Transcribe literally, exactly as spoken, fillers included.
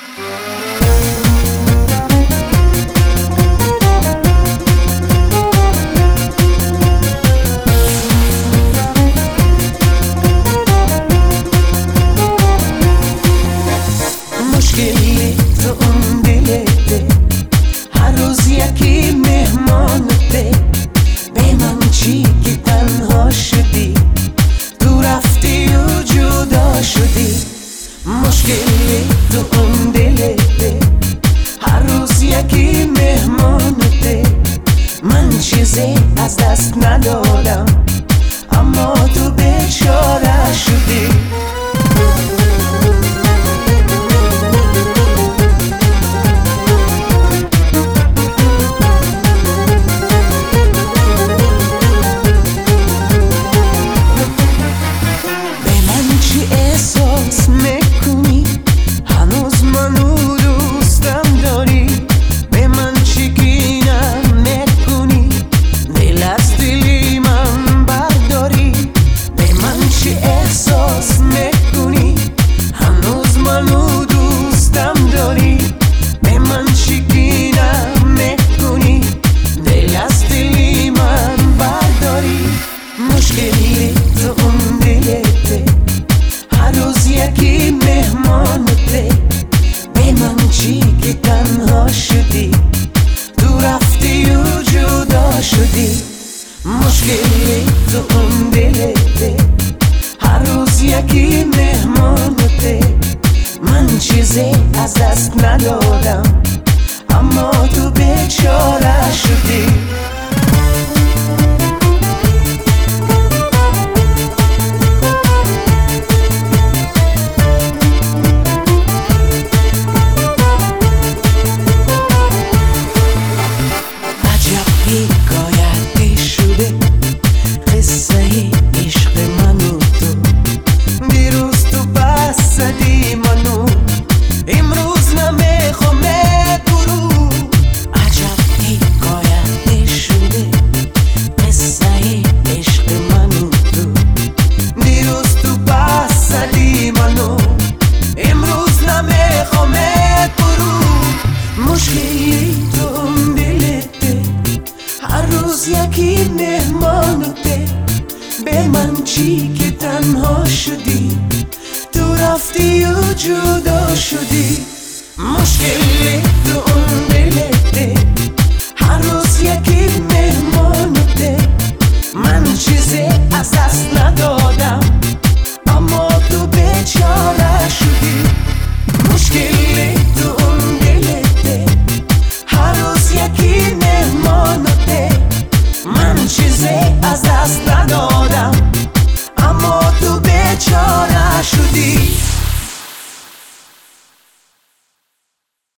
مشکلی تو اون دلته، هر روز یکی مهمانته. به من چی که تنها شدی، تو رفتی و جدا شدی. مشکلی تو اون دلته، هر روز یکی مهمانته. من چیزی از دست ندادم، اما تو بیچاره شدی. مشکلی تو اون دلته، هر روز یکی مهمانته. به من چی که تنها شدی، تو رفتی و جدا شدی. مشکلی تو اون دلته، هر روز یکی مهمانته. من چیزی از دست ندادم، اما تو بیچاره شدی. حکایتی شده قصه عشق من و تو. دیروز تو بس زدی منو، امروز نمیخوام برو. عجب حکایتی شده قصه عشق من و تو. دیروز تو بس زدی منو، امروز نمیخوام برو. مشکلی تو اون دلته، هر روز یکی مهمانته. به من چی که تنها شدی، تو رفتی و جدا شدی. مشکلی تو اون دلته، هر روز یکی مهمانته. من چیزی از دست ندادم، اما تو بیچاره شدی. مشکلی تو اون دلته، هر روز یکی مهمانته. من چیزی از دست ندادم، اما تو بیچاره شدی.